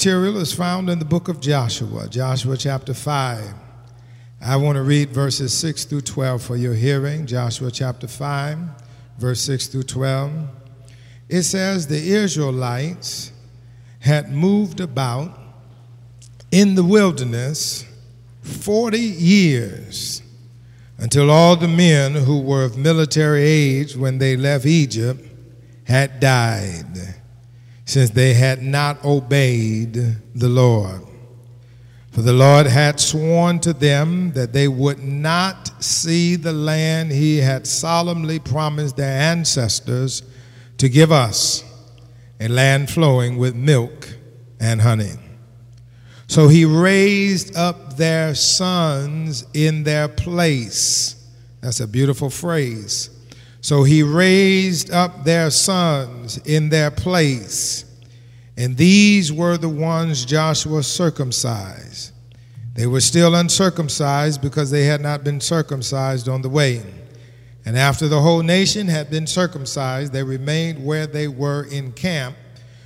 material is found in the book of Joshua, Joshua chapter 5. I want to read verses 6 through 12 for your hearing. Joshua chapter 5, verse 6 through 12. It says, the Israelites had moved about in the wilderness 40 years until all the men who were of military age when they left Egypt had died, since they had not obeyed the Lord. For the Lord had sworn to them that they would not see the land he had solemnly promised their ancestors to give us, a land flowing with milk and honey. So he raised up their sons in their place. That's a beautiful phrase. So he raised up their sons in their place, and these were the ones Joshua circumcised. They were still uncircumcised because they had not been circumcised on the way. And after the whole nation had been circumcised, they remained where they were in camp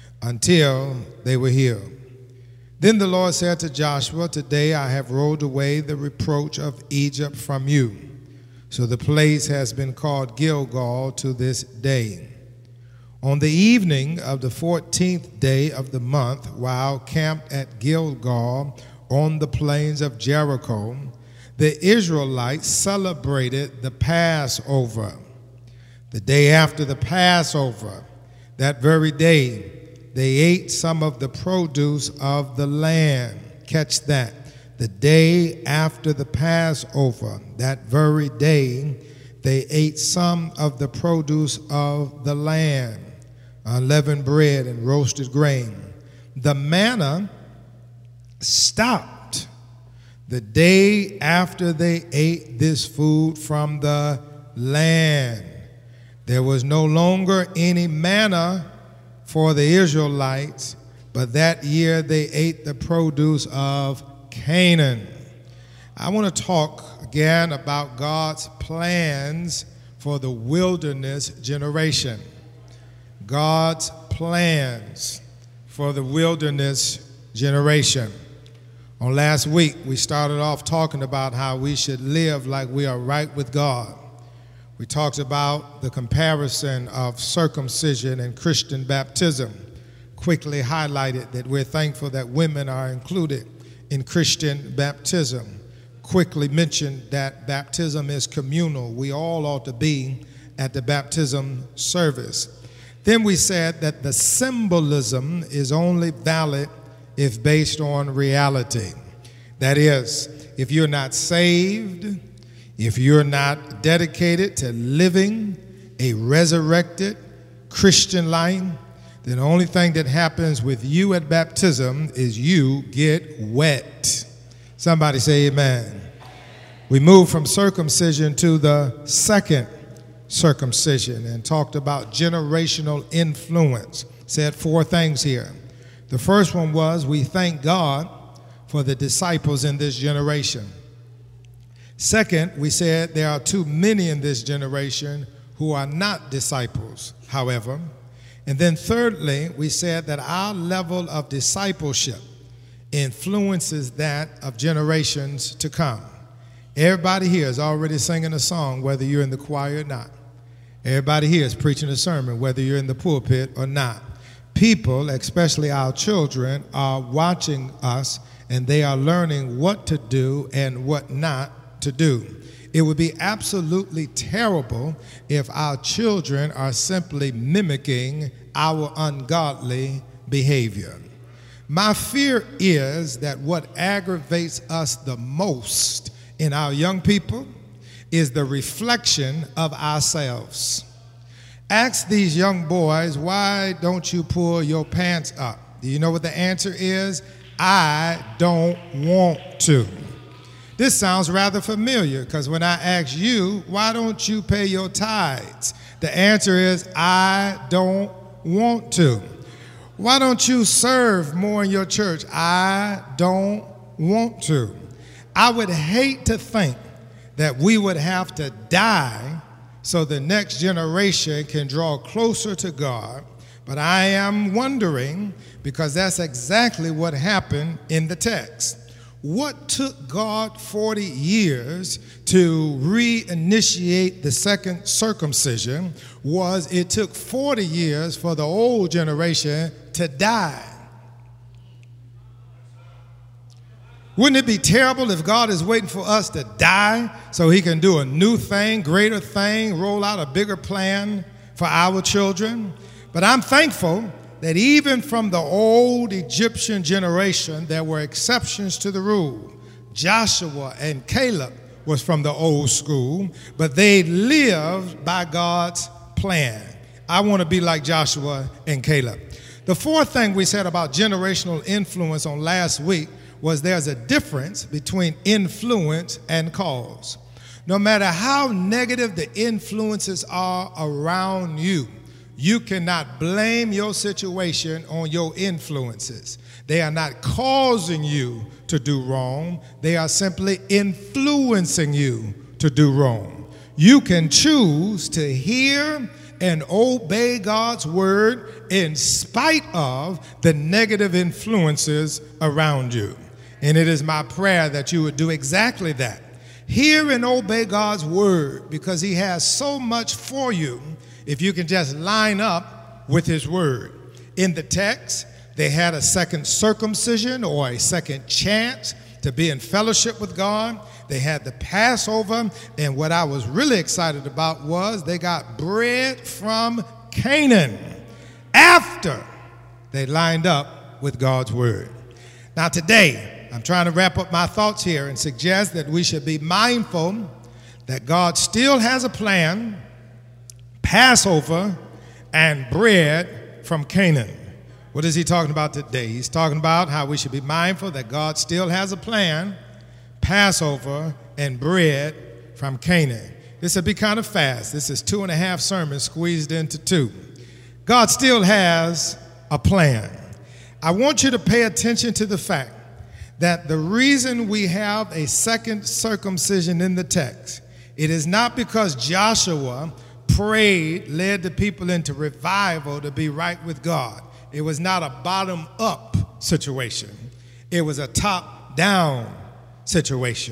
until they were healed. Then the Lord said to Joshua, today I have rolled away the reproach of Egypt from you. So the place has been called Gilgal to this day. On the evening of the 14th day of the month, while camped at Gilgal on the plains of Jericho, the Israelites celebrated the Passover. The day after the Passover, that very day, they ate some of the produce of the land. Catch that. The day after the Passover, that very day, they ate some of the produce of the land, unleavened bread and roasted grain. The manna stopped the day after they ate this food from the land. There was no longer any manna for the Israelites, but that year they ate the produce of Canaan. I want to talk again about God's plans for the wilderness generation. God's plans for the wilderness generation. On last week, we started off talking about how we should live like we are right with God. We talked about the comparison of circumcision and Christian baptism. Quickly highlighted that we're thankful that women are included in Christian baptism. Quickly mentioned that baptism is communal. We all ought to be at the baptism service. Then we said that the symbolism is only valid if based on reality. That is, if you're not saved, if you're not dedicated to living a resurrected Christian life, then the only thing that happens with you at baptism is you get wet. Somebody say amen. We moved from circumcision to the second circumcision and talked about generational influence. Said 4 things here. The first one was we thank God for the disciples in this generation. Second, we said there are too many in this generation who are not disciples, however. And then thirdly, we said that our level of discipleship influences that of generations to come. Everybody here is already singing a song, whether you're in the choir or not. Everybody here is preaching a sermon, whether you're in the pulpit or not. People, especially our children, are watching us, and they are learning what to do and what not to do. It would be absolutely terrible if our children are simply mimicking our ungodly behavior. My fear is that what aggravates us the most in our young people is the reflection of ourselves. Ask these young boys, why don't you pull your pants up? Do you know what the answer is? I don't want to. This sounds rather familiar because when I ask you, why don't you pay your tithes? The answer is, I don't want to. Why don't you serve more in your church? I don't want to. I would hate to think that we would have to die so the next generation can draw closer to God But I am wondering, because that's exactly what happened in the text. What took God 40 years to reinitiate the second circumcision was it took 40 years for the old generation to die. Wouldn't it be terrible if God is waiting for us to die so he can do a new thing, greater thing, roll out a bigger plan for our children? But I'm thankful that even from the old Egyptian generation, there were exceptions to the rule. Joshua and Caleb was from the old school, but they lived by God's plan. I want to be like Joshua and Caleb. The fourth thing we said about generational influence on last week was there's a difference between influence and cause. No matter how negative the influences are around you, you cannot blame your situation on your influences. They are not causing you to do wrong. They are simply influencing you to do wrong. You can choose to hear and obey God's word in spite of the negative influences around you. And it is my prayer that you would do exactly that. Hear and obey God's word because he has so much for you if you can just line up with his word. In the text, they had a second circumcision or a second chance to be in fellowship with God. They had the Passover, and what I was really excited about was they got bread from Canaan after they lined up with God's word. Now today, I'm trying to wrap up my thoughts here and suggest that we should be mindful that God still has a plan, Passover, and bread from Canaan. What is he talking about today? He's talking about how we should be mindful that God still has a plan, Passover, and bread from Canaan. This will be kind of fast. This is 2.5 sermons squeezed into 2. God still has a plan. I want you to pay attention to the fact that the reason we have a second circumcision in the text, it is not because Joshua prayed, led the people into revival to be right with God. It was not a bottom-up situation. It was a top-down situation.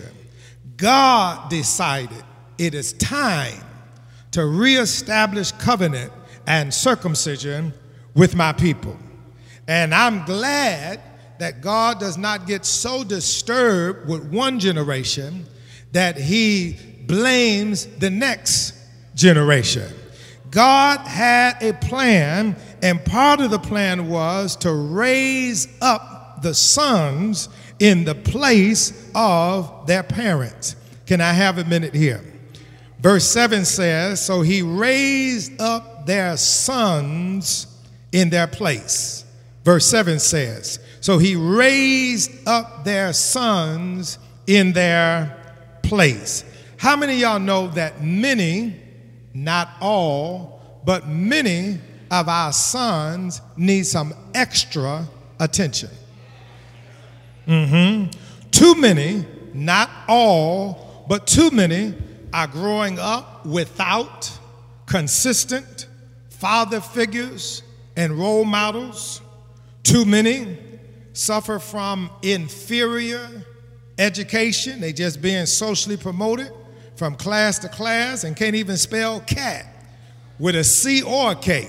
God decided it is time to reestablish covenant and circumcision with my people. And I'm glad that God does not get so disturbed with one generation that he blames the next generation. God had a plan, and part of the plan was to raise up the sons in the place of their parents. Can I have a minute here? Verse 7 says, so he raised up their sons in their place. Verse 7 says, so he raised up their sons in their place. How many of y'all know that many, not all, but many of our sons need some extra attention? Too many, not all, but too many are growing up without consistent father figures and role models. Too many suffer from inferior education. They just being socially promoted from class to class and can't even spell cat with a C or a K.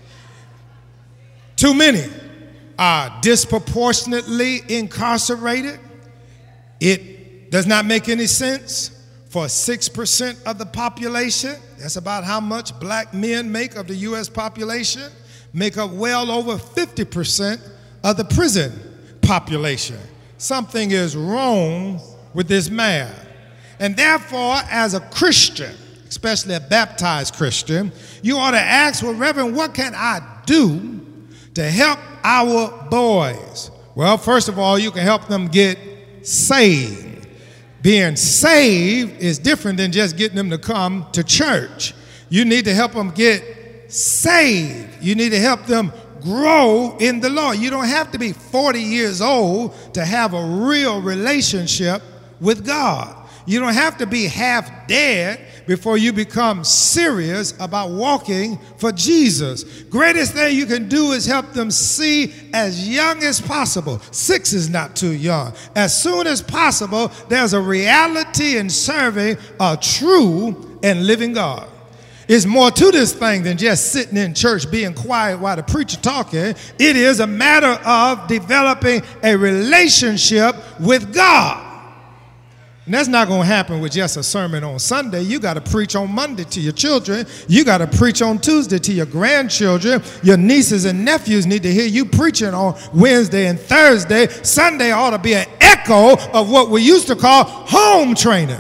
Too many are disproportionately incarcerated. It does not make any sense for 6% of the population. That's about how much black men make of the U.S. population, make up well over 50% of the prison population. Something is wrong with this math. And therefore, as a Christian, especially a baptized Christian, you ought to ask, well, Reverend, what can I do to help our boys? Well, first of all, you can help them get saved. Being saved is different than just getting them to come to church. You need to help them get saved. You need to help them grow in the Lord. You don't have to be 40 years old to have a real relationship with God. You don't have to be half dead before you become serious about walking for Jesus. Greatest thing you can do is help them see as young as possible. 6 is not too young. As soon as possible, there's a reality in serving a true and living God. It's more to this thing than just sitting in church being quiet while the preacher talking. It is a matter of developing a relationship with God. And that's not going to happen with just a sermon on Sunday. You got to preach on Monday to your children. You got to preach on Tuesday to your grandchildren. Your nieces and nephews need to hear you preaching on Wednesday and Thursday. Sunday ought to be an echo of what we used to call home training.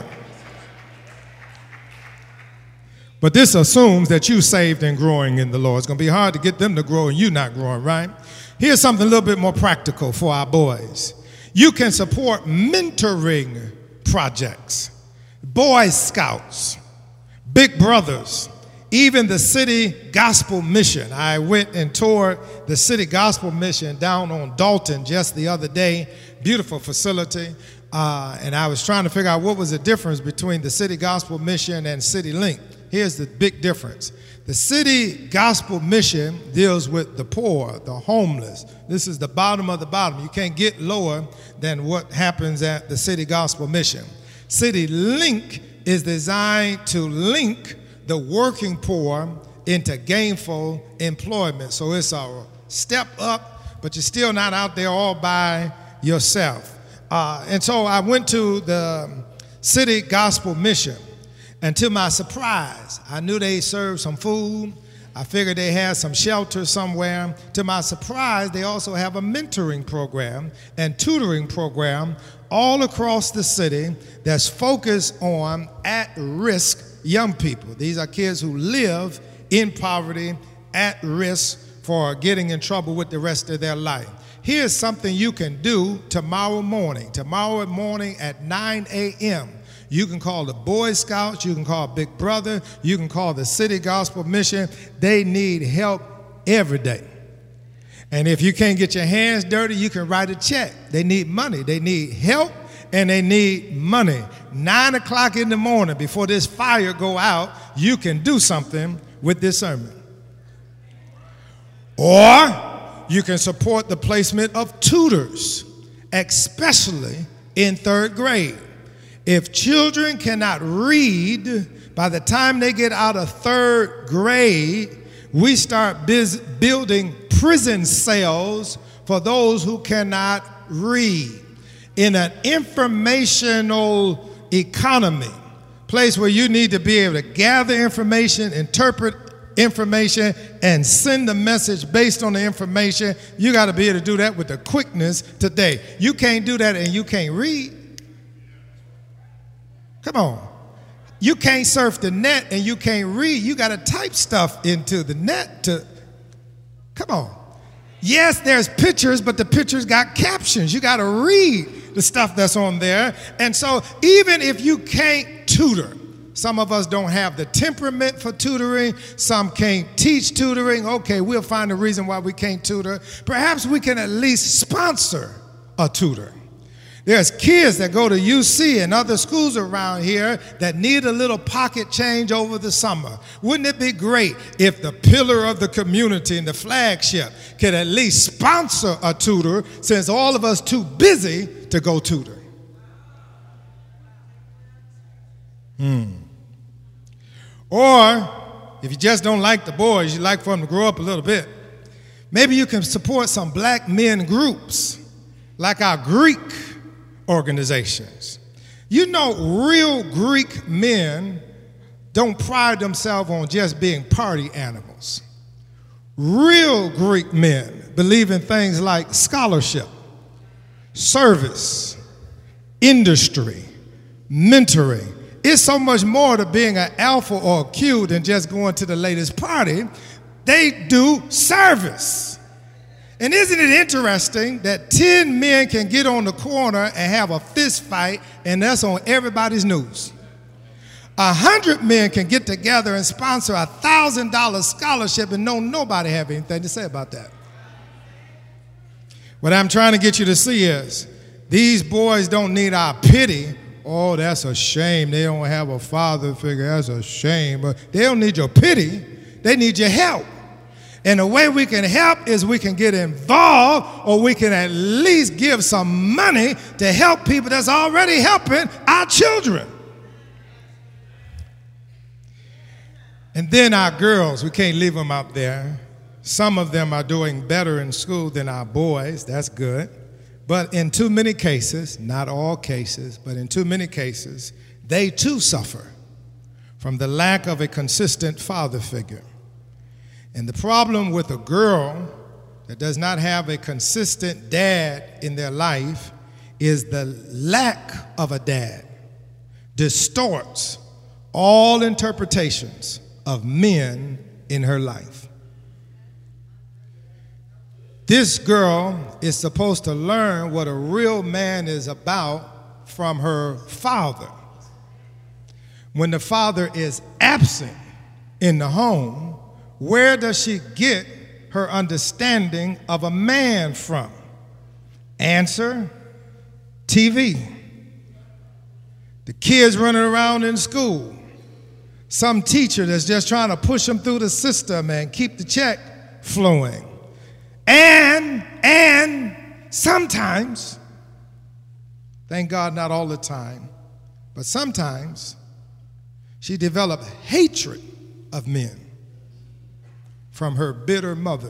But this assumes that you saved and growing in the Lord. It's going to be hard to get them to grow and you not growing, right? Here's something a little bit more practical for our boys. You can support mentoring projects, Boy Scouts, Big Brothers, even the City Gospel Mission. I went and toured the City Gospel Mission down on Dalton just the other day. Beautiful facility. And I was trying to figure out what was the difference between the City Gospel Mission and City Link. Here's the big difference. The City Gospel Mission deals with the poor, the homeless. This is the bottom of the bottom. You can't get lower than what happens at the City Gospel Mission. City Link is designed to link the working poor into gainful employment. So it's a step up, but you're still not out there all by yourself. And so I went to the City Gospel Mission. And to my surprise, I knew they served some food. I figured they had some shelter somewhere. To my surprise, they also have a mentoring program and tutoring program all across the city that's focused on at-risk young people. These are kids who live in poverty, at risk for getting in trouble with the rest of their life. Here's something you can do tomorrow morning. Tomorrow morning at 9 a.m., you can call the Boy Scouts, you can call Big Brother, you can call the City Gospel Mission. They need help every day. And if you can't get your hands dirty, you can write a check. They need money. They need help and they need money. 9 o'clock in the morning before this fire go out, you can do something with this sermon. Or you can support the placement of tutors, especially in 3rd grade. If children cannot read by the time they get out of 3rd grade, we start building prison cells for those who cannot read. In an informational economy, place where you need to be able to gather information, interpret information, and send a message based on the information, you got to be able to do that with the quickness today. You can't do that and you can't read. Come on. You can't surf the net and you can't read. You got to type stuff into the net to, come on. Yes, there's pictures, but the pictures got captions. You got to read the stuff that's on there. And so even if you can't tutor, some of us don't have the temperament for tutoring. Some can't teach tutoring. Okay, we'll find a reason why we can't tutor. Perhaps we can at least sponsor a tutor. There's kids that go to UC and other schools around here that need a little pocket change over the summer. Wouldn't it be great if the pillar of the community and the flagship could at least sponsor a tutor, since all of us too busy to go tutor? Or if you just don't like the boys, you like for them to grow up a little bit, maybe you can support some black men groups like our Greek organizations. You know, real Greek men don't pride themselves on just being party animals. Real Greek men believe in things like scholarship, service, industry, mentoring. It's so much more to being an alpha or a Q than just going to the latest party. They do service. And isn't it interesting that 10 men can get on the corner and have a fist fight, and that's on everybody's news? 100 men can get together and sponsor a $1,000 scholarship and nobody have anything to say about that. What I'm trying to get you to see is these boys don't need our pity oh, that's a shame. They don't have a father figure. That's a shame. But they don't need your pity. They need your help. And the way we can help is we can get involved, or we can at least give some money to help people that's already helping our children. And then our girls, we can't leave them out there. Some of them are doing better in school than our boys. That's good. But in too many cases, not all cases, but in too many cases, they too suffer from the lack of a consistent father figure. And the problem with a girl that does not have a consistent dad in their life is the lack of a dad distorts all interpretations of men in her life. This girl is supposed to learn what a real man is about from her father. When the father is absent in the home, where does she get her understanding of a man from? Answer, TV. The kids running around in school. Some teacher that's just trying to push them through the system and keep the check flowing. And sometimes, thank God not all the time, but sometimes she developed hatred of men from her bitter mother.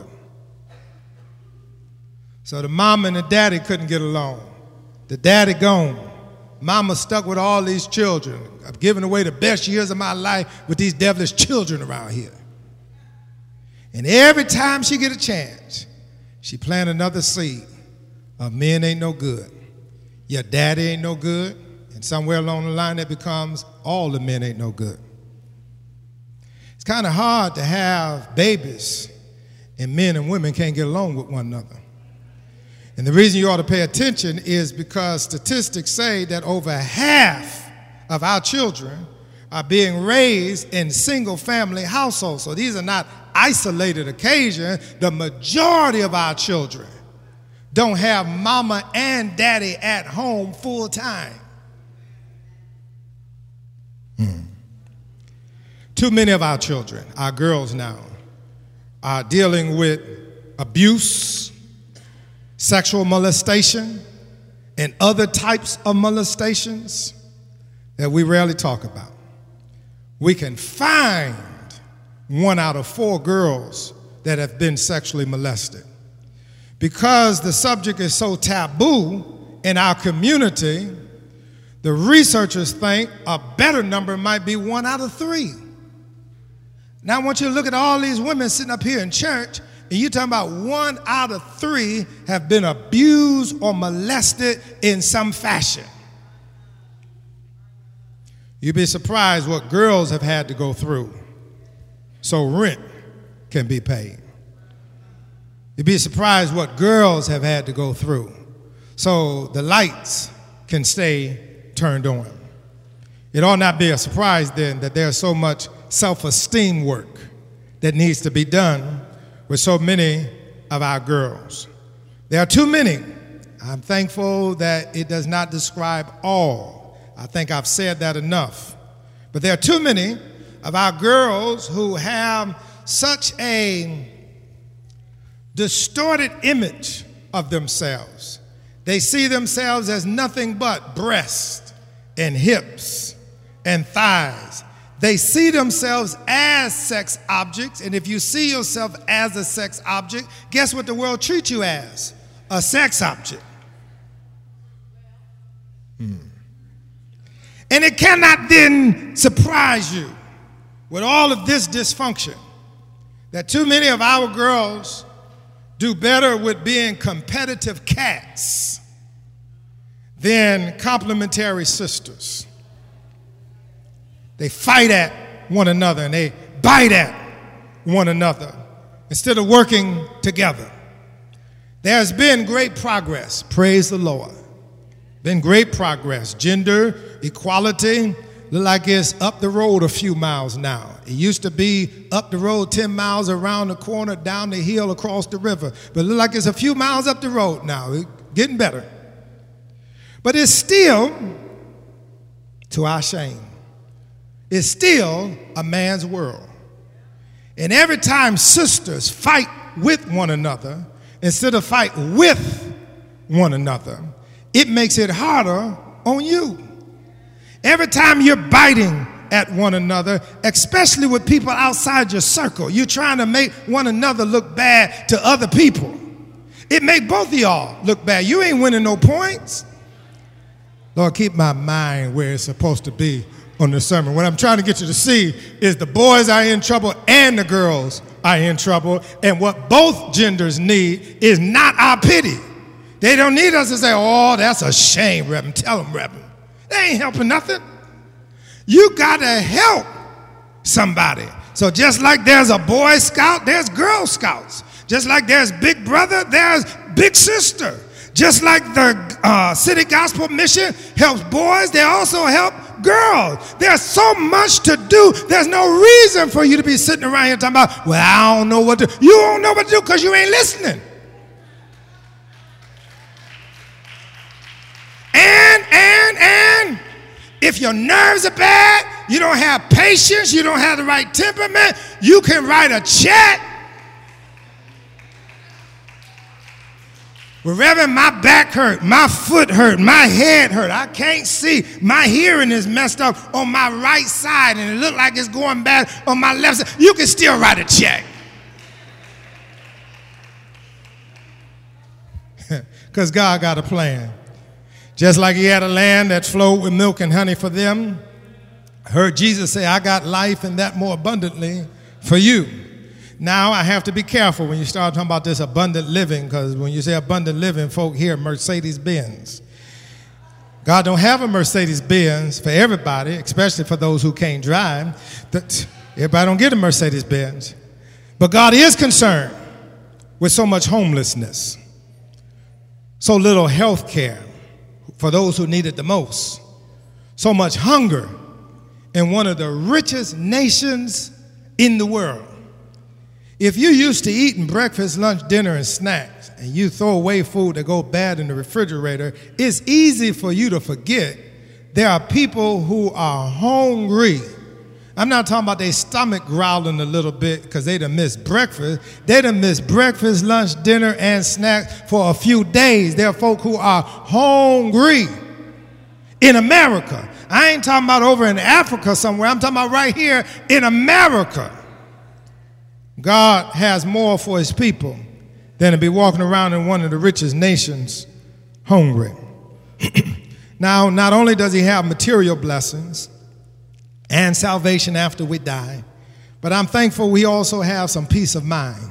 So the mama and the daddy couldn't get along. The daddy gone. Mama stuck with all these children. I've given away the best years of my life with these devilish children around here. And every time she get a chance, she plant another seed of men ain't no good. Your daddy ain't no good. And somewhere along the line that becomes all the men ain't no good. It's kind of hard to have babies and men and women can't get along with one another. And the reason you ought to pay attention is because statistics say that over half of our children are being raised in single-family households. So these are not isolated occasions. The majority of our children don't have mama and daddy at home full time. Too many of our children, our girls now, are dealing with abuse, sexual molestation, and other types of molestations that we rarely talk about. We can find 1 out of 4 girls that have been sexually molested. Because the subject is so taboo in our community, the researchers think a better number might be 1 out of 3. Now I want you to look at all these women sitting up here in church, and you're talking about 1 out of 3 have been abused or molested in some fashion. You'd be surprised what girls have had to go through so rent can be paid. You'd be surprised what girls have had to go through so the lights can stay turned on. It ought not be a surprise then that there's so much self-esteem work that needs to be done with so many of our girls. There are too many. I'm thankful that it does not describe all. I think I've said that enough. But there are too many of our girls who have such a distorted image of themselves. They see themselves as nothing but breasts and hips and thighs. They see themselves as sex objects, and if you see yourself as a sex object, guess what the world treats you as? A sex object. And it cannot then surprise you with all of this dysfunction that too many of our girls do better with being competitive cats than complementary sisters. They fight at one another and they bite at one another instead of working together. There's been great progress, praise the Lord. Been great progress. Gender equality look like it's up the road a few miles now. It used to be up the road 10 miles around the corner, down the hill, across the river. But it look like it's a few miles up the road now. It's getting better. But it's still to our shame. It's still a man's world. And every time sisters fight with one another, instead of fight with one another, it makes it harder on you. Every time you're biting at one another, especially with people outside your circle, you're trying to make one another look bad to other people. It make both of y'all look bad. You ain't winning no points. Lord, keep my mind where it's supposed to be on the sermon. What I'm trying to get you to see is the boys are in trouble and the girls are in trouble, and what both genders need is not our pity. They don't need us to say, oh, that's a shame, Reverend. Tell them, Reverend. They ain't helping nothing. You got to help somebody. So just like there's a Boy Scout, there's Girl Scouts. Just like there's Big Brother, there's Big Sister. Just like the City Gospel Mission helps boys, they also help girls. There's so much to do. There's no reason for you to be sitting around here talking about, well, I don't know what to do. You don't know what to do because you ain't listening. And if your nerves are bad, you don't have patience, you don't have the right temperament, you can write a check. Well, Reverend, my back hurt, my foot hurt, my head hurt, I can't see, my hearing is messed up on my right side and it looks like it's going bad on my left side. You can still write a check. Because God got a plan. Just like he had a land that flowed with milk and honey for them, I heard Jesus say, I got life and that more abundantly for you. Now, I have to be careful when you start talking about this abundant living, because when you say abundant living, folk hear Mercedes-Benz. God don't have a Mercedes-Benz for everybody, especially for those who can't drive. Everybody don't get a Mercedes-Benz. But God is concerned with so much homelessness, so little health care for those who need it the most, so much hunger in one of the richest nations in the world. If you're used to eating breakfast, lunch, dinner, and snacks, and you throw away food that goes bad in the refrigerator, it's easy for you to forget there are people who are hungry. I'm not talking about their stomach growling a little bit because they done missed breakfast. They done missed breakfast, lunch, dinner, and snacks for a few days. There are folk who are hungry in America. I ain't talking about over in Africa somewhere. I'm talking about right here in America. God has more for his people than to be walking around in one of the richest nations hungry. Now, not only does he have material blessings and salvation after we die, but I'm thankful we also have some peace of mind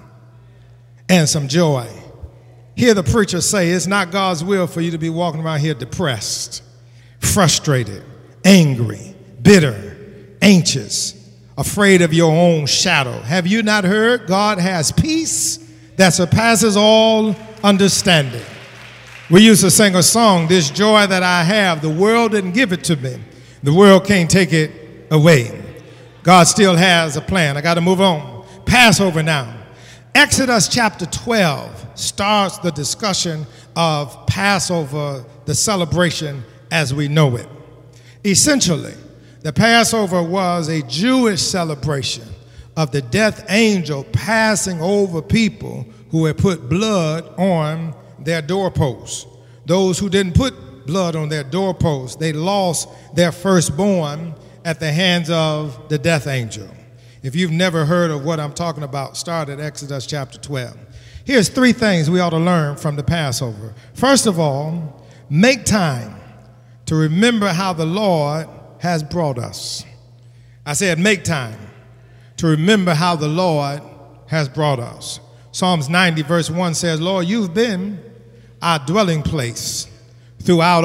and some joy. Hear the preacher say it's not God's will for you to be walking around here depressed, frustrated, angry, bitter, anxious, afraid of your own shadow. Have you not heard? God has peace that surpasses all understanding. We used to sing a song, this joy that I have, the world didn't give it to me. The world can't take it away. God still has a plan. I got to move on. Passover now. Exodus chapter 12 starts the discussion of Passover, the celebration as we know it. Essentially, the Passover was a Jewish celebration of the death angel passing over people who had put blood on their doorposts. Those who didn't put blood on their doorposts, they lost their firstborn at the hands of the death angel. If you've never heard of what I'm talking about, start at Exodus chapter 12. Here's 3 things we ought to learn from the Passover. First of all, make time to remember how the Lord has brought us. I said make time to remember how the Lord has brought us. Psalms 90 verse 1 says, Lord, you've been our dwelling place throughout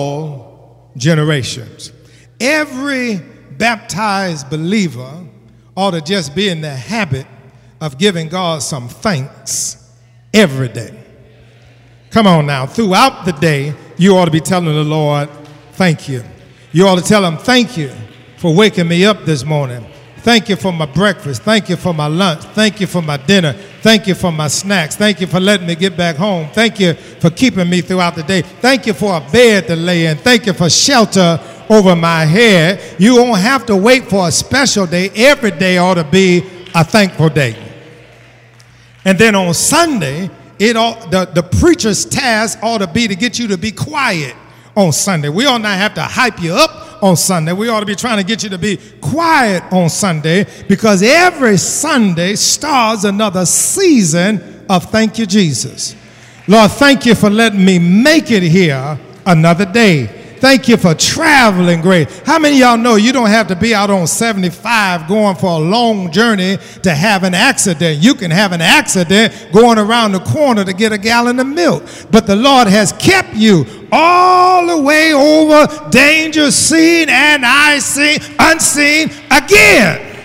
all generations. Every baptized believer ought to just be in the habit of giving God some thanks every day. Come on now, throughout the day, you ought to be telling the Lord, thank you. You ought to tell him, thank you for waking me up this morning. Thank you for my breakfast. Thank you for my lunch. Thank you for my dinner. Thank you for my snacks. Thank you for letting me get back home. Thank you for keeping me throughout the day. Thank you for a bed to lay in. Thank you for shelter over my head. You won't have to wait for a special day. Every day ought to be a thankful day. And then on Sunday, the preacher's task ought to be to get you to be quiet on Sunday. We ought not have to hype you up on Sunday. We ought to be trying to get you to be quiet on Sunday, because every Sunday starts another season of thank you, Jesus. Lord, thank you for letting me make it here another day. Thank you for traveling great. How many of y'all know you don't have to be out on 75 going for a long journey to have an accident? You can have an accident going around the corner to get a gallon of milk. But the Lord has kept you all the way over danger seen and unseen again.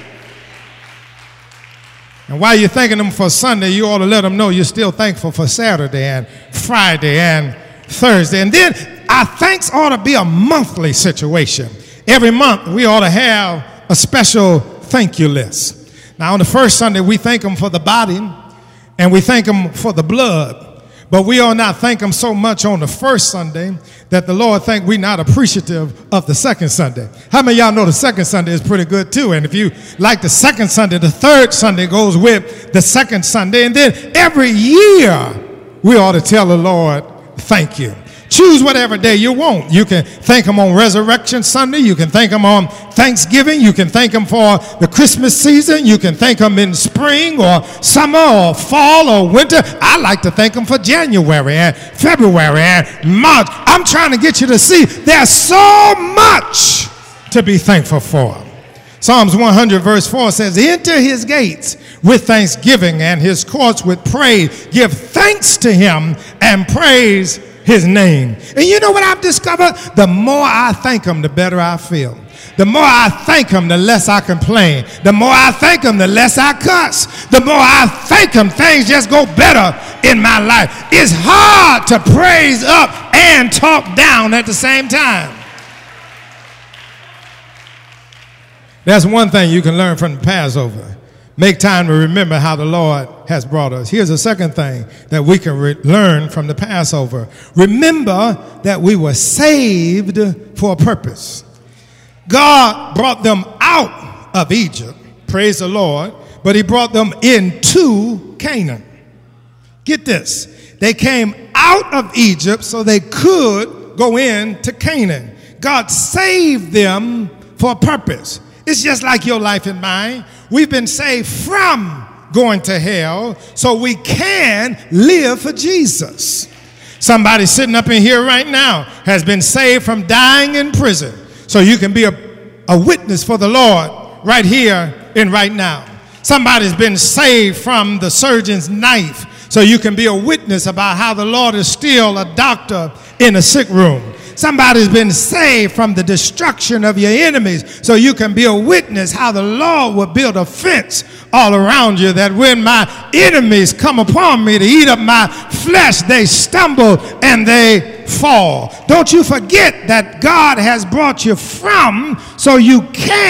And while you're thanking them for Sunday, you ought to let them know you're still thankful for Saturday and Friday and Thursday. And then our thanks ought to be a monthly situation. Every month we ought to have a special thank you list. Now on the first Sunday we thank him for the body and we thank him for the blood. But we ought not thank him so much on the first Sunday that the Lord think we're not appreciative of the second Sunday. How many of y'all know the second Sunday is pretty good too? And if you like the second Sunday, the third Sunday goes with the second Sunday. And then every year we ought to tell the Lord, thank you. Choose whatever day you want. You can thank him on Resurrection Sunday. You can thank him on Thanksgiving. You can thank him for the Christmas season. You can thank him in spring or summer or fall or winter. I like to thank him for January and February and March. I'm trying to get you to see there's so much to be thankful for. Psalms 100 verse 4 says, enter his gates with thanksgiving and his courts with praise. Give thanks to him and praise his name. And you know what I've discovered? The more I thank him, the better I feel. The more I thank him, the less I complain. The more I thank him, the less I cuss. The more I thank him, things just go better in my life. It's hard to praise up and talk down at the same time. That's one thing you can learn from the Passover. Make time to remember how the Lord has brought us. Here's a second thing that we can learn from the Passover. Remember that we were saved for a purpose. God brought them out of Egypt, praise the Lord, but he brought them into Canaan. Get this. They came out of Egypt so they could go into Canaan. God saved them for a purpose. It's just like your life and mine. We've been saved from going to hell so we can live for Jesus. Somebody sitting up in here right now has been saved from dying in prison so you can be a witness for the Lord right here and right now. Somebody's been saved from the surgeon's knife so you can be a witness about how the Lord is still a doctor in a sick room. Somebody's been saved from the destruction of your enemies so you can be a witness how the Lord will build a fence all around you, that when my enemies come upon me to eat up my flesh, they stumble and they fall. Don't you forget that God has brought you from so you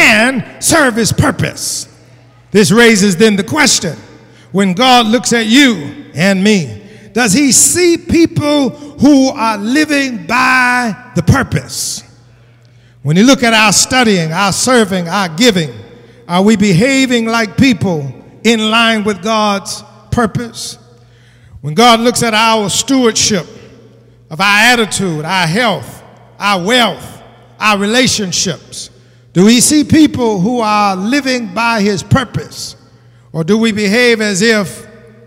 can serve his purpose. This raises then the question, when God looks at you and me, does he see people who are living by the purpose? When you look at our studying, our serving, our giving, are we behaving like people in line with God's purpose? When God looks at our stewardship of our attitude, our health, our wealth, our relationships, do we see people who are living by his purpose? Or do we behave as if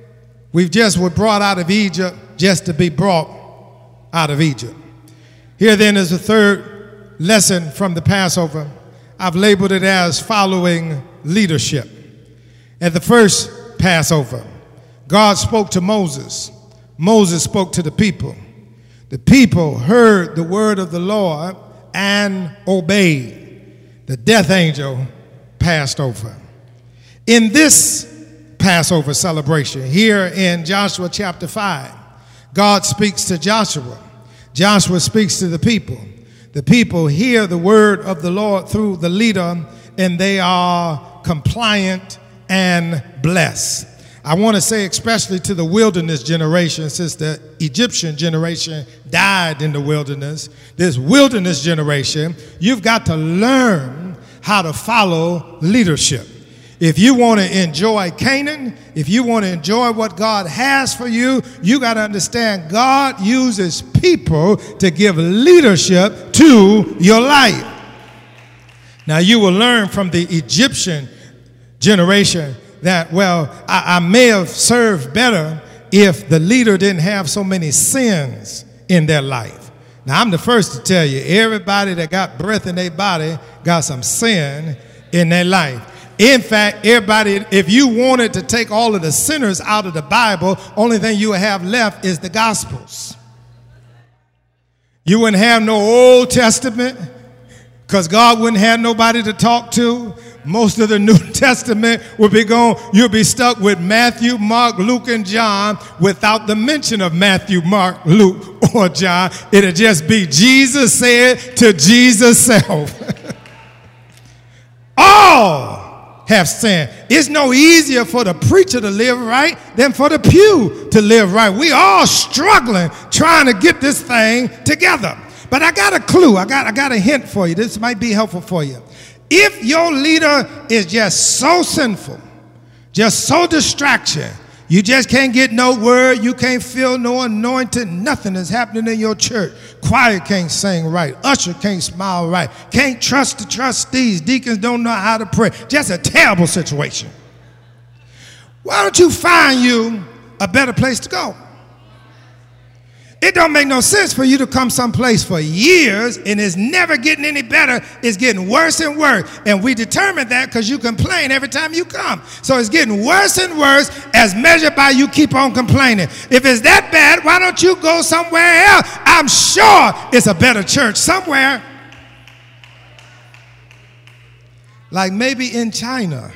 we just were brought out of Egypt just to be brought out of Egypt? Here then is the third lesson from the Passover. I've labeled it as following leadership. At the first Passover, God spoke to Moses. Moses spoke to the people. The people heard the word of the Lord and obeyed. The death angel passed over. In this Passover celebration, here in Joshua chapter 5, God speaks to Joshua. Joshua speaks to the people. The people hear the word of the Lord through the leader, and they are compliant and blessed. I want to say especially to the wilderness generation, since the Egyptian generation died in the wilderness, this wilderness generation, you've got to learn how to follow leadership. If you want to enjoy Canaan, if you want to enjoy what God has for you, you got to understand God uses people to give leadership to your life. Now, you will learn from the Egyptian generation that, well, I may have served better if the leader didn't have so many sins in their life. Now, I'm the first to tell you, everybody that got breath in their body got some sin in their life. In fact, everybody, if you wanted to take all of the sinners out of the Bible, only thing you would have left is the Gospels. You wouldn't have no Old Testament because God wouldn't have nobody to talk to. Most of the New Testament would be gone. You'll be stuck with Matthew, Mark, Luke, and John without the mention of Matthew, Mark, Luke, or John. It'll just be Jesus said to Jesus self. All have sinned. It's no easier for the preacher to live right than for the pew to live right. We all struggling trying to get this thing together. But I got a clue. I got a hint for you. This might be helpful for you. If your leader is just so sinful, just so distraction, you just can't get no word, you can't feel no anointing, nothing is happening in your church. Choir can't sing right, usher can't smile right, can't trust the trustees, deacons don't know how to pray. Just a terrible situation. Why don't you find you a better place to go? It don't make no sense for you to come someplace for years and it's never getting any better. It's getting worse and worse. And we determined that because you complain every time you come. So it's getting worse and worse as measured by you keep on complaining. If it's that bad, why don't you go somewhere else? I'm sure it's a better church somewhere. Like maybe in China.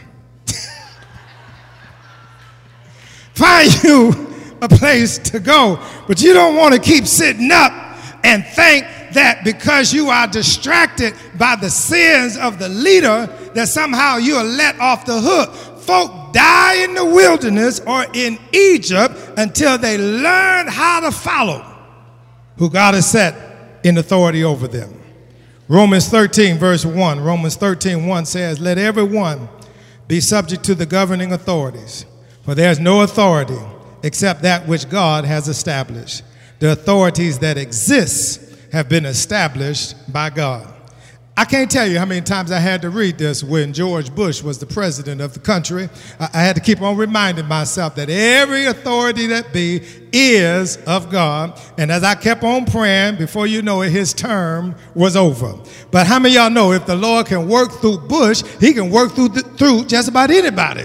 Find you a place to go, but you don't want to keep sitting up and think that because you are distracted by the sins of the leader that somehow you are let off the hook. Folk die in the wilderness or in Egypt until they learn how to follow who God has set in authority over them. Romans 13 verse 1. Romans 13:1 says, "Let everyone be subject to the governing authorities, for there is no authority except that which God has established. The authorities that exist have been established by God." I can't tell you how many times I had to read this when George Bush was the president of the country. I had to keep on reminding myself that every authority that be is of God. And as I kept on praying, before you know it, his term was over. But how many of y'all know if the Lord can work through Bush, he can work through just about anybody?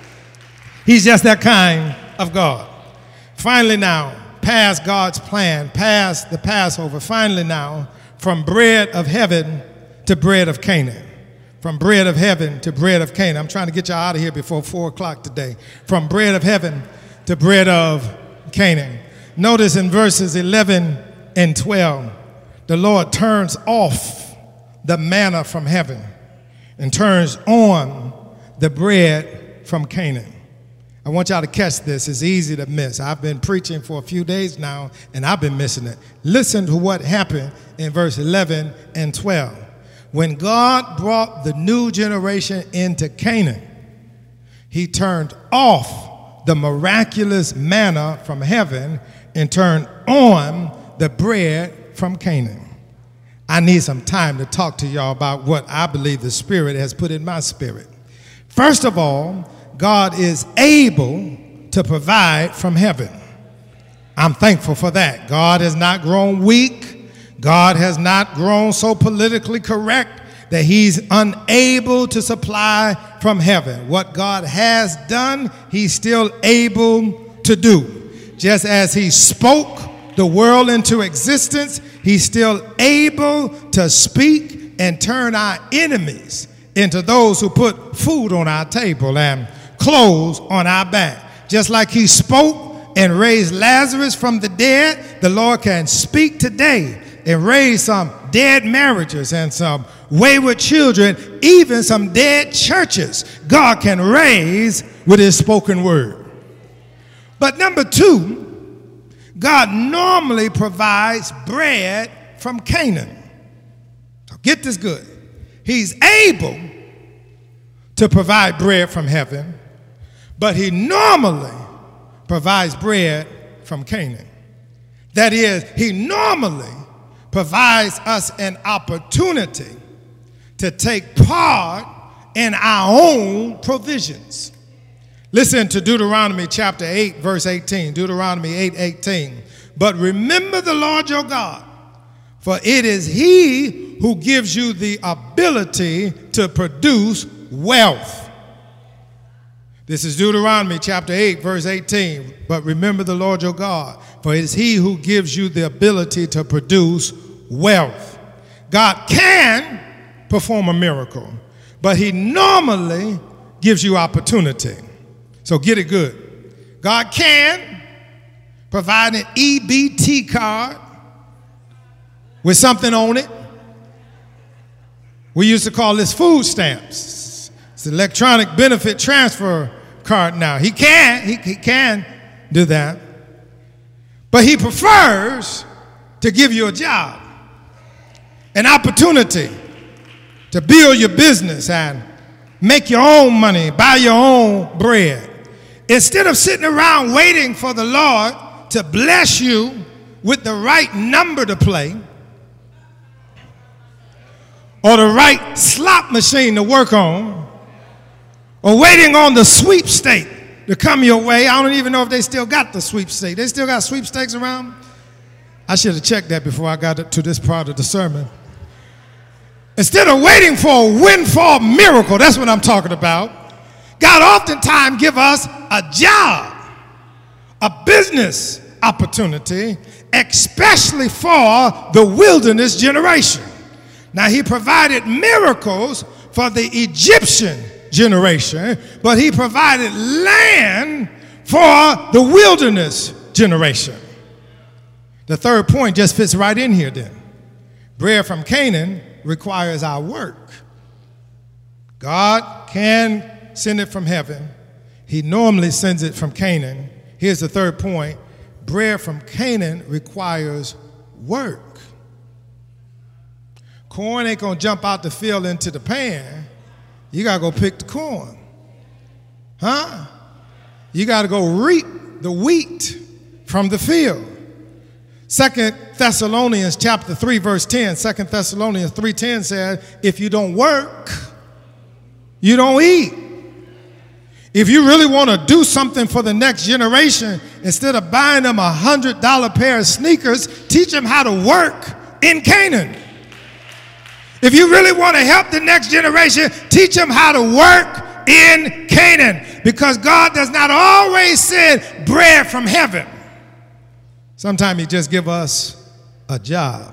He's just that kind of God. Finally now, past God's plan, past the Passover, finally now, from bread of heaven to bread of Canaan. From bread of heaven to bread of Canaan. I'm trying to get y'all out of here before 4 o'clock today. From bread of heaven to bread of Canaan. Notice in verses 11 and 12, the Lord turns off the manna from heaven and turns on the bread from Canaan. I want y'all to catch this. It's easy to miss. I've been preaching for a few days now, and I've been missing it. Listen to what happened in verse 11 and 12. When God brought the new generation into Canaan, he turned off the miraculous manna from heaven and turned on the bread from Canaan. I need some time to talk to y'all about what I believe the Spirit has put in my spirit. First of all, God is able to provide from heaven. I'm thankful for that. God has not grown weak. God has not grown so politically correct that he's unable to supply from heaven. What God has done, he's still able to do. Just as he spoke the world into existence, he's still able to speak and turn our enemies into those who put food on our table and clothes on our back. Just like he spoke and raised Lazarus from the dead, the Lord can speak today and raise some dead marriages and some wayward children, even some dead churches. God can raise with his spoken word. But number two, God normally provides bread from Canaan. So get this good. He's able to provide bread from heaven, but he normally provides bread from Canaan. That is, he normally provides us an opportunity to take part in our own provisions. Listen to Deuteronomy chapter 8, verse 18. Deuteronomy 8:18. But remember the Lord your God, for it is he who gives you the ability to produce wealth. This is Deuteronomy chapter 8, verse 18. But remember the Lord your God, for it is he who gives you the ability to produce wealth. God can perform a miracle, but he normally gives you opportunity. So get it good. God can provide an EBT card with something on it. We used to call this food stamps. It's the electronic benefit transfer card now. He can do that. But he prefers to give you a job, an opportunity to build your business and make your own money, buy your own bread. Instead of sitting around waiting for the Lord to bless you with the right number to play or the right slot machine to work on, or waiting on the sweepstake to come your way. I don't even know if they still got the sweepstake. They still got sweepstakes around? I should have checked that before I got to this part of the sermon. Instead of waiting for a windfall miracle, that's what I'm talking about, God oftentimes give us a job, a business opportunity, especially for the wilderness generation. Now, he provided miracles for the Egyptian generation, but he provided land for the wilderness generation. The third point just fits right in here then. Bread from Canaan requires our work. God can send it from heaven. He normally sends it from Canaan. Here's the third point. Bread from Canaan requires work. Corn ain't going to jump out the field into the pan. You got to go pick the corn. Huh? You got to go reap the wheat from the field. 2 Thessalonians chapter 3, verse 10. 2 Thessalonians 3:10 says, if you don't work, you don't eat. If you really want to do something for the next generation, instead of buying them a $100 pair of sneakers, teach them how to work in Canaan. If you really want to help the next generation, teach them how to work in Canaan. Because God does not always send bread from heaven. Sometimes he just give us a job.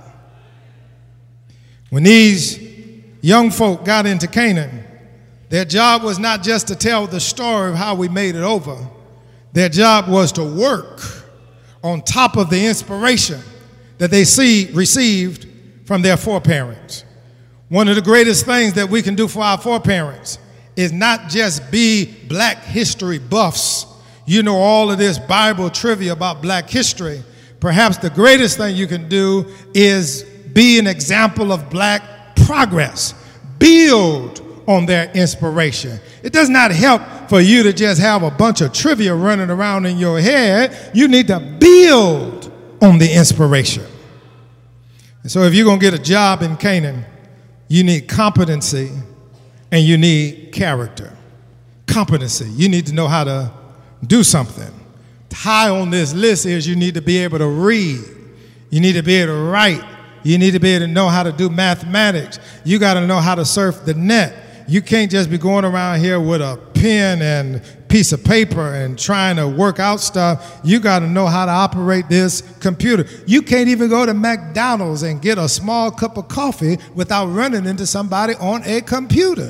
When these young folk got into Canaan, their job was not just to tell the story of how we made it over. Their job was to work on top of the inspiration that they received from their foreparents. One of the greatest things that we can do for our foreparents is not just be black history buffs. You know all of this Bible trivia about black history. Perhaps the greatest thing you can do is be an example of black progress. Build on their inspiration. It does not help for you to just have a bunch of trivia running around in your head. You need to build on the inspiration. And so if you're going to get a job in Canaan, you need competency and you need character. Competency, you need to know how to do something. High on this list is you need to be able to read. You need to be able to write. You need to be able to know how to do mathematics. You got to know how to surf the net. You can't just be going around here with a pen and piece of paper and trying to work out stuff. You got to know how to operate this computer. You can't even go to McDonald's and get a small cup of coffee without running into somebody on a computer.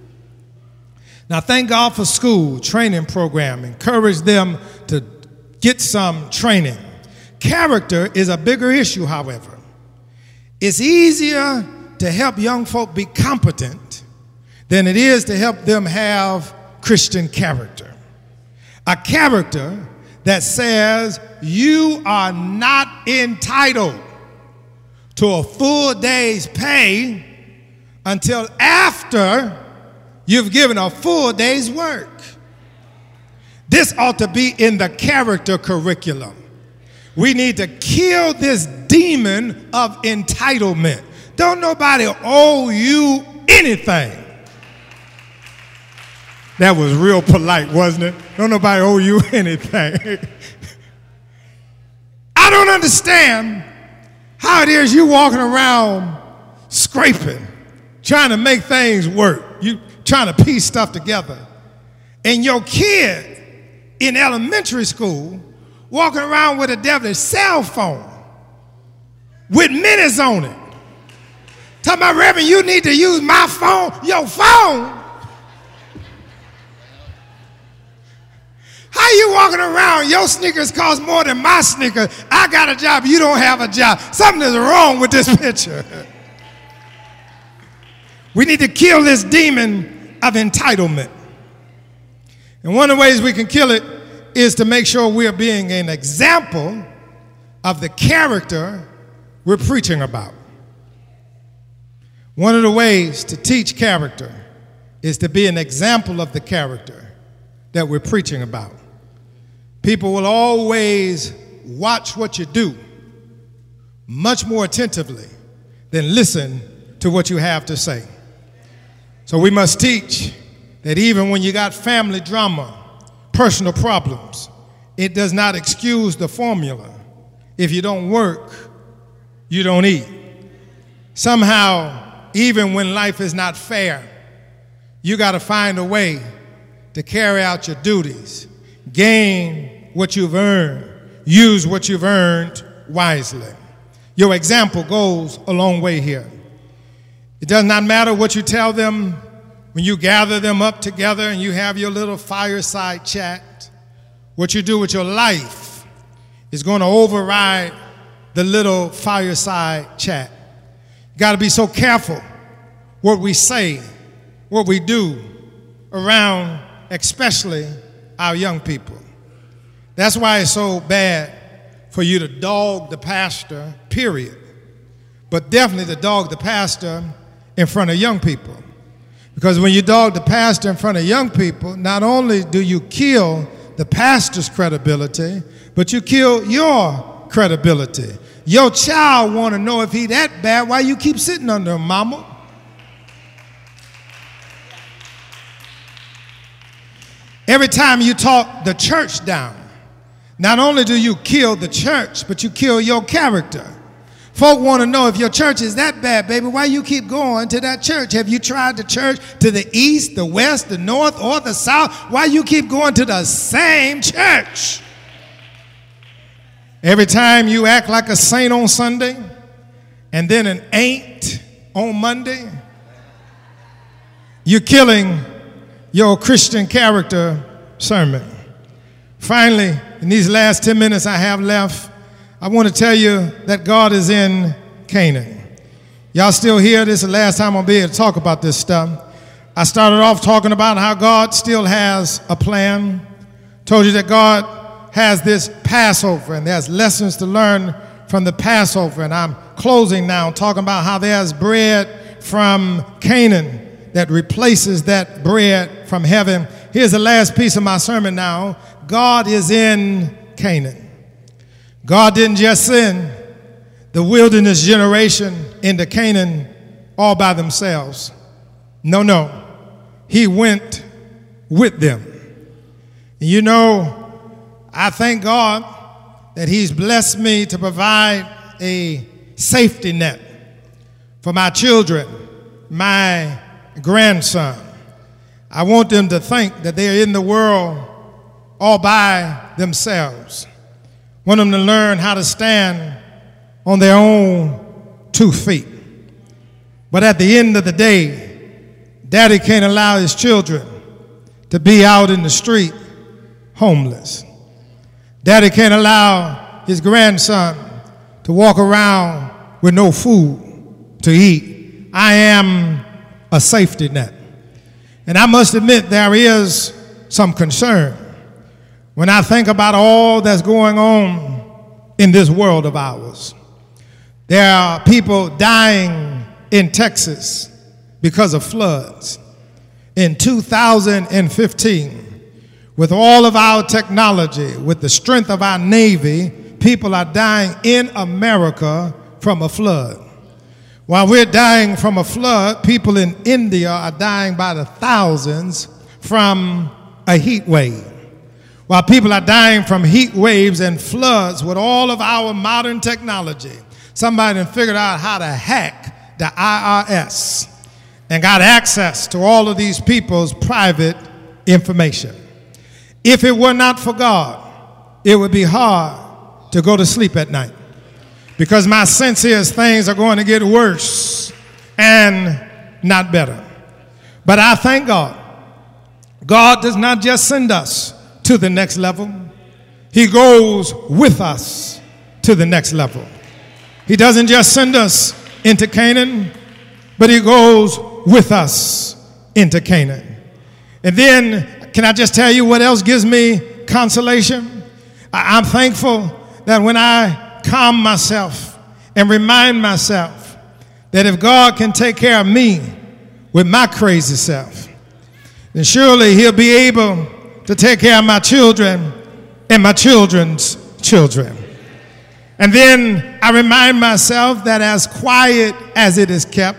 Now, thank God for school training program. Encourage them to get some training. Character is a bigger issue, however. It's easier to help young folk be competent than it is to help them have Christian character. A character that says you are not entitled to a full day's pay until after you've given a full day's work. This ought to be in the character curriculum. We need to kill this demon of entitlement. Don't nobody owe you anything. That was real polite, wasn't it? Don't nobody owe you anything. I don't understand how it is you walking around scraping, trying to make things work. You trying to piece stuff together. And your kid in elementary school walking around with a devilish cell phone with minutes on it. Talking about, Reverend, you need to use my phone, your phone. How you walking around? Your sneakers cost more than my sneakers. I got a job, you don't have a job. Something is wrong with this picture. We need to kill this demon of entitlement. And one of the ways we can kill it is to make sure we're being an example of the character we're preaching about. One of the ways to teach character is to be an example of the character that we're preaching about. People will always watch what you do much more attentively than listen to what you have to say. So we must teach that even when you got family drama, personal problems, it does not excuse the formula. If you don't work, you don't eat. Somehow, even when life is not fair, you got to find a way to carry out your duties, gain what you've earned, use what you've earned wisely. Your example goes a long way here. It does not matter what you tell them when you gather them up together and you have your little fireside chat. What you do with your life is going to override the little fireside chat. You got to be so careful what we say, what we do around especially our young people. That's why it's so bad for you to dog the pastor, period. But definitely to dog the pastor in front of young people. Because when you dog the pastor in front of young people, not only do you kill the pastor's credibility, but you kill your credibility. Your child want to know if he that bad, why you keep sitting under him, mama? Every time you talk the church down, not only do you kill the church, but you kill your character. Folk want to know if your church is that bad, baby, why you keep going to that church? Have you tried the church to the east, the west, the north, or the south? Why you keep going to the same church? Every time you act like a saint on Sunday and then an ain't on Monday, you're killing your Christian character sermon. Finally, in these last 10 minutes I have left, I want to tell you that God is in Canaan. Y'all still here? This is the last time I'll be able to talk about this stuff. I started off talking about how God still has a plan. Told you that God has this Passover and there's lessons to learn from the Passover. And I'm closing now talking about how there's bread from Canaan that replaces that bread from heaven. Here's the last piece of my sermon now. God is in Canaan. God didn't just send the wilderness generation into Canaan all by themselves. No. He went with them. And you know, I thank God that he's blessed me to provide a safety net for my children, my grandson. I want them to think that they're in the world all by themselves. I want them to learn how to stand on their own 2 feet. But at the end of the day, Daddy can't allow his children to be out in the street homeless. Daddy can't allow his grandson to walk around with no food to eat. I am a safety net. And I must admit there is some concern When I think about all that's going on in this world of ours, there are people dying in Texas because of floods. In 2015, with all of our technology, with the strength of our Navy, people are dying in America from a flood. While we're dying from a flood, people in India are dying by the thousands from a heat wave. While people are dying from heat waves and floods with all of our modern technology, somebody figured out how to hack the IRS and got access to all of these people's private information. If it were not for God, it would be hard to go to sleep at night, because my sense is things are going to get worse and not better. But I thank God. God does not just send us to the next level. He goes with us to the next level. He doesn't just send us into Canaan, but he goes with us into Canaan. And then, can I just tell you what else gives me consolation? I'm thankful that when I calm myself and remind myself that if God can take care of me with my crazy self, then surely he'll be able to take care of my children and my children's children. And then I remind myself that as quiet as it is kept,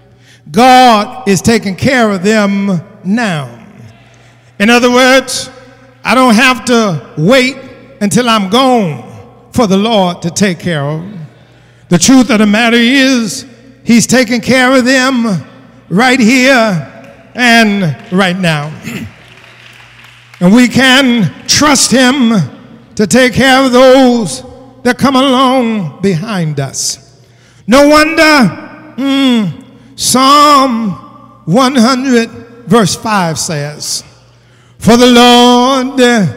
God is taking care of them now. In other words, I don't have to wait until I'm gone for the Lord to take care of them. The truth of the matter is, he's taking care of them right here and right now. And we can trust him to take care of those that come along behind us. No wonder Psalm 100 verse 5 says, "For the Lord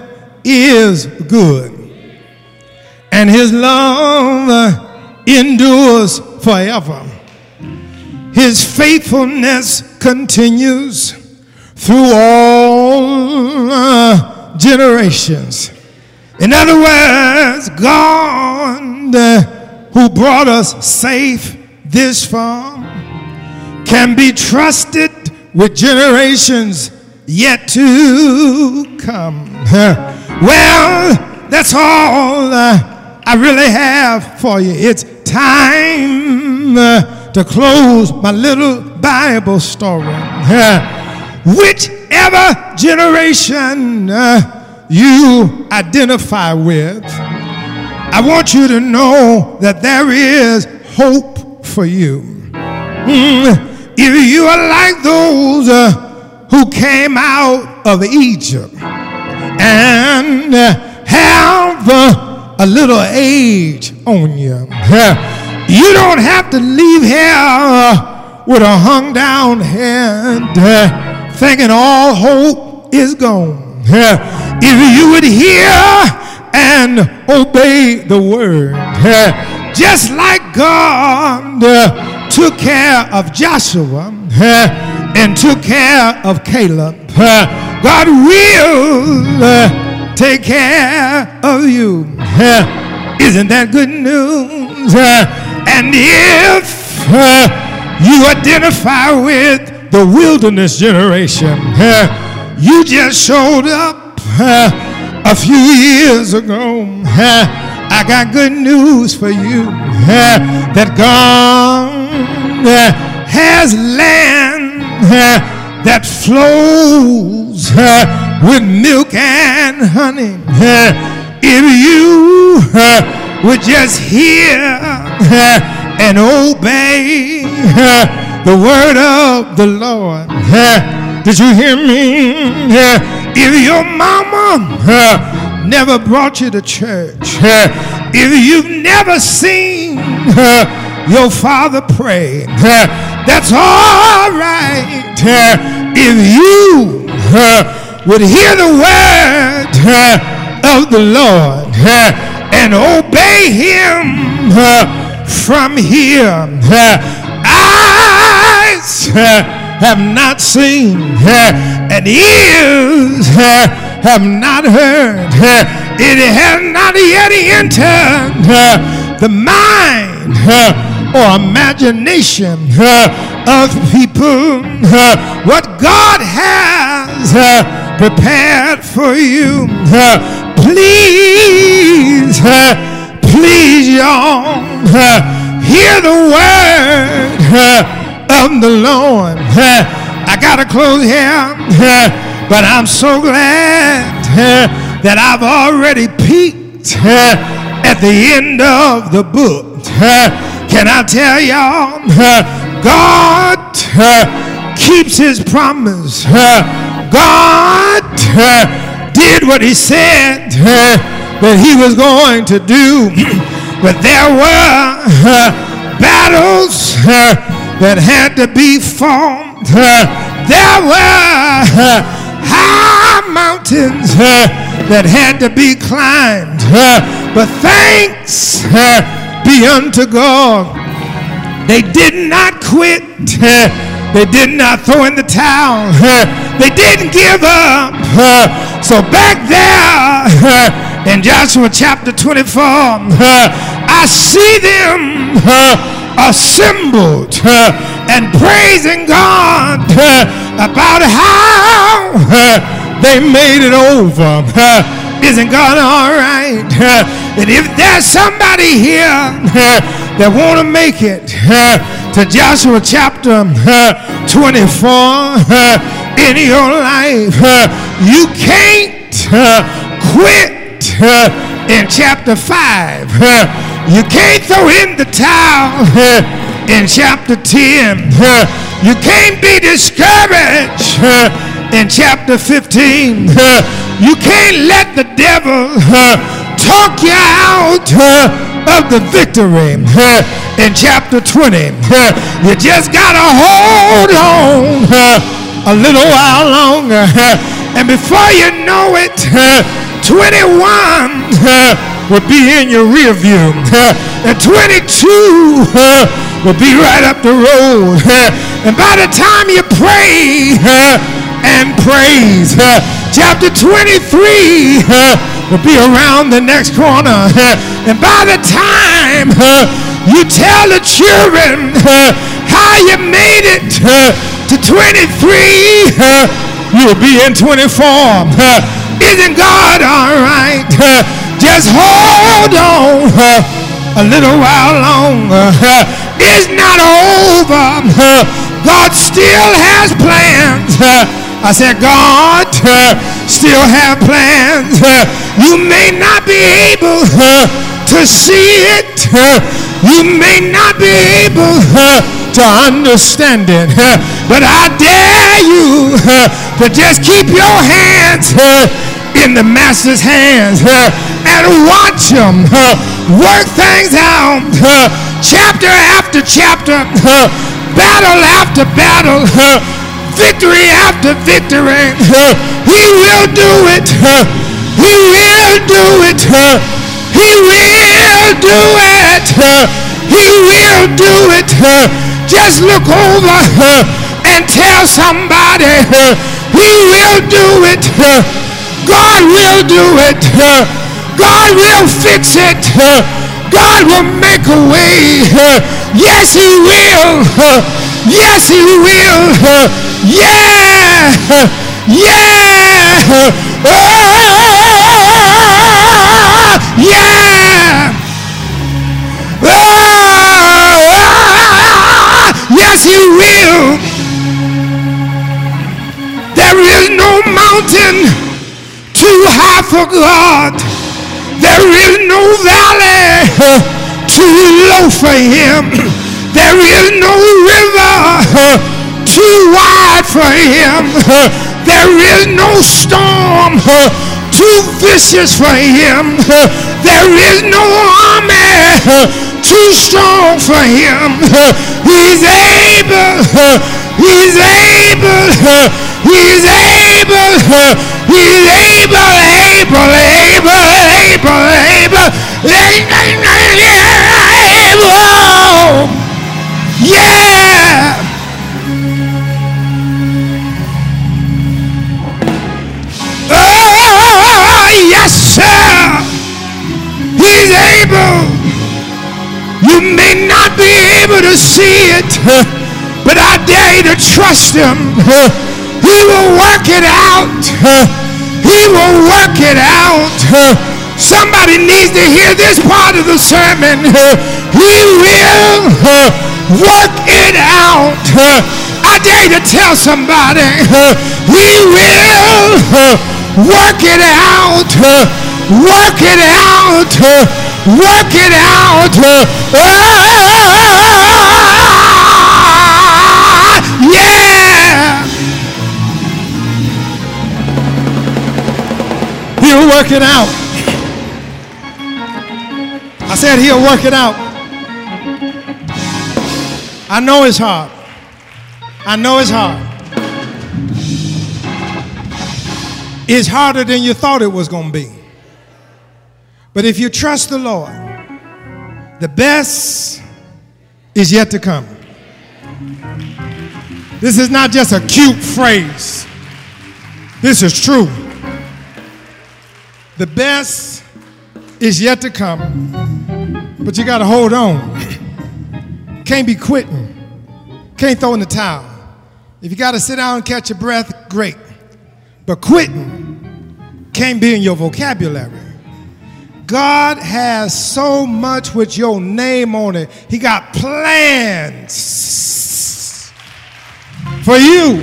is good, and his love endures forever. His faithfulness continues through all generations." In other words, God, who brought us safe this far, can be trusted with generations yet to come. Well, that's all I really have for you. It's time to close my little Bible story. Whichever generation you identify with, I want you to know that there is hope for you. If you are like those who came out of Egypt and have a little age on you, you don't have to leave here with a hung down head thinking all hope is gone. If you would hear and obey the word, just like God took care of Joshua and took care of Caleb, God will take care of you. Isn't that good news? And if you identify with the wilderness generation, you just showed up a few years ago, I got good news for you, that God has land that flows with milk and honey. If you would just hear and obey the word of the Lord. Did you hear me? If your mama never brought you to church, if you've never seen your father pray, that's all right. If you would hear the word of the Lord and obey him from here, eyes have not seen and ears have not heard, it has not yet entered the mind or imagination of people what God has prepared for you. Please, please, y'all, hear the word of the Lord. I gotta close here, but I'm so glad that I've already peeked at the end of the book. Can I tell y'all, God keeps his promise. God did what he said that he was going to do. But there were battles that had to be fought. There were high mountains that had to be climbed. But thanks be unto God, they did not quit. They did not throw in the towel. They didn't give up. So back there in Joshua chapter 24, I see them assembled and praising God about how they made it over. Isn't God all right? And if there's somebody here that want to make it to Joshua chapter 24 in your life, you can't quit in chapter 5. You can't throw in the towel in chapter 10. You can't be discouraged in chapter 15. You can't let the devil talk you out of the victory in chapter 20. You just gotta hold on a little while longer, and before you know it, 21 will be in your rear view, and 22 will be right up the road, and by the time you pray and praise, chapter 23 will be around the next corner, and by the time you tell the children how you made it to 23, you'll be in 24. Isn't God all right? Just hold on a little while longer. It's not over. God still has plans. I said, God still have plans. You may not be able to see it. You may not be able to understand it. But I dare you to just keep your hands in the master's hands and watch him work things out. Chapter after chapter, battle after battle, victory after victory. He will do it. He will do it. He will do it. He will do it. Just look over and tell somebody, he will do it. God will do it. God will fix it. God will make a way. Yes, he will. Yes, he will. Yeah. Yeah. Oh, yeah. Oh, yes, he will. There is no mountain too high for God. There is no valley too low for him. There is no river too wide for him. There is no storm too vicious for him. There is no army too strong for him. He's able. He's able. He's able. He's able. Yeah. Oh. see it, but I dare you to trust him. He will work it out. He will work it out. Somebody needs to hear this part of the sermon. He will work it out. I dare you to tell somebody, he will work it out. Work it out. Work it out. Yeah. He'll work it out. I said he'll work it out. I know it's hard. I know it's hard. It's harder than you thought it was going to be. But if you trust the Lord, the best is yet to come. This is not just a cute phrase. This is true. The best is yet to come, but you got to hold on. Can't be quitting. Can't throw in the towel. If you got to sit down and catch your breath, great. But quitting can't be in your vocabulary. God has so much with your name on it. He got plans for you.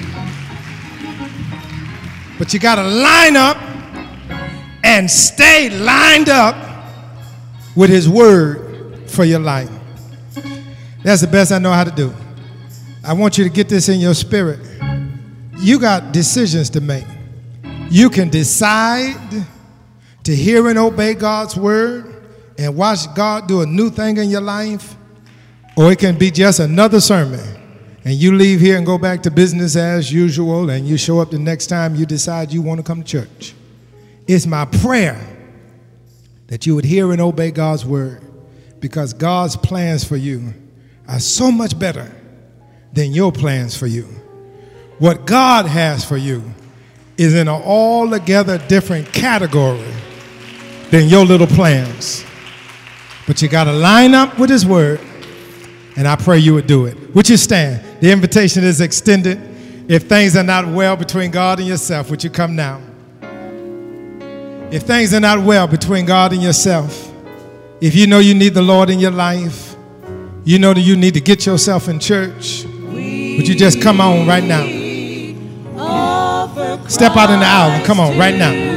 But you got to line up and stay lined up with his word for your life. That's the best I know how to do. I want you to get this in your spirit. You got decisions to make. You can decide to hear and obey God's word and watch God do a new thing in your life, or it can be just another sermon and you leave here and go back to business as usual and you show up the next time you decide you want to come to church. It's my prayer that you would hear and obey God's word, because God's plans for you are so much better than your plans for you. What God has for you is in an altogether different category than your little plans. But you got to line up with his word, and I pray you would do it. Would you stand? The invitation is extended. If things are not well between God and yourself, would you come now? If things are not well between God and yourself, if you know you need the Lord in your life, you know that you need to get yourself in church, would you just come on right now? Step out in the aisle and come on right now.